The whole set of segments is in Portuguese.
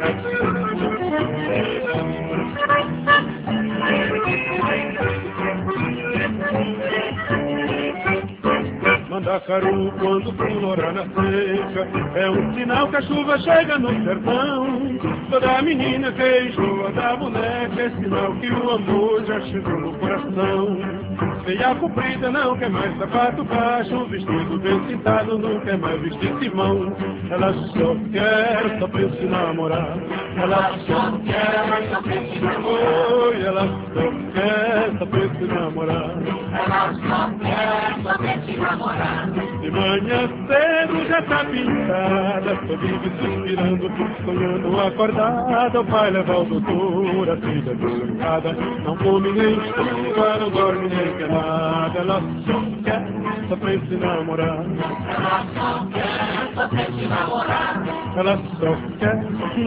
Mandacaru, quando florar na seca, é um sinal que a chuva chega no sertão. Toda menina que enjoa da boneca é sinal que o amor já chegou no coração. Meia comprida não quer mais sapato baixo, vestido bem cintado não quer mais vestir simão. Ela só quer, só pensa em namorar. Ela só quer, só pensa em namorar. Ela só quer, só pensa em namorar. Ela só quer, só pensa em namorar. De manhã cedo já tá pintada, só vive suspirando, sonhando acordada. O pai leva o doutor, a filha descansada, não come nem estuda, não dorme nem quer nada. Ela só quer, só pensa em namorar. Ela só quer, só pensa em namorar. Ela só quer,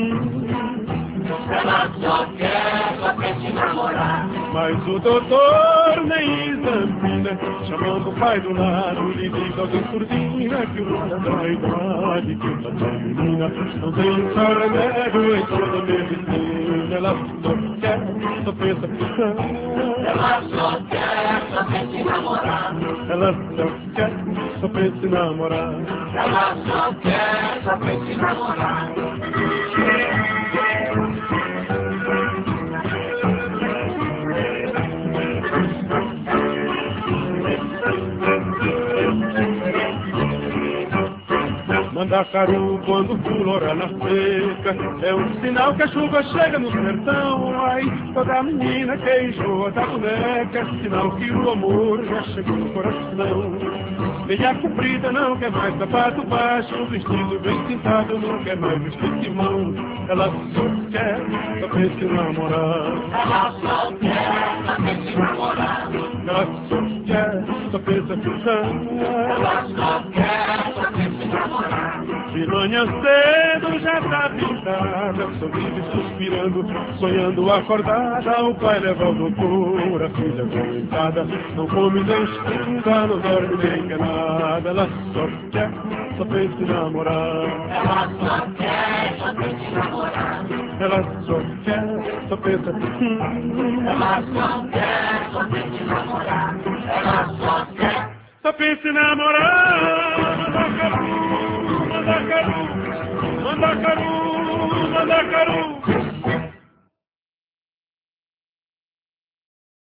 ela só quer, só pensa em namorar. mas o doutor nem examina, chamando o pai do lado, lhe diz alguém surdina que o nada da idade, que essa menina não tem só remédio em toda a medicina. Ela só quer, só pensa, ela só quer, só pensa em namorar. ela só quer, só pensa em namorar. Ela só quer, só pensa em namorar. Mandacaru, quando florar na seca, é um sinal que a chuva chega no sertão. Ai, toda menina que enjoa da boneca, é sinal que o amor já chegou no coração. Meia comprida não quer mais sapato baixo, vestido bem cintado não quer mais vestir simão. Ela só quer, só pensa em namorar. Ela só quer, só pensa em namorar. Ela só quer, só pensa em Ela só quer, só pensa em namorar. de manhã cedo já tá pintada, só vive suspirando, sonhando acordada. O pai leva o doutor, a filha comentada, não come nem estuda, não dorme nem quer nada. Ela só quer, só pensa em namorar. Ela só quer, só pensa em namorar. Ela só quer, só pensa, Ela só quer, só pensa em namorar. Ela só quer, só pensa em namorar. Mandacaru, Mandacaru, Mandacaru, Mandacaru.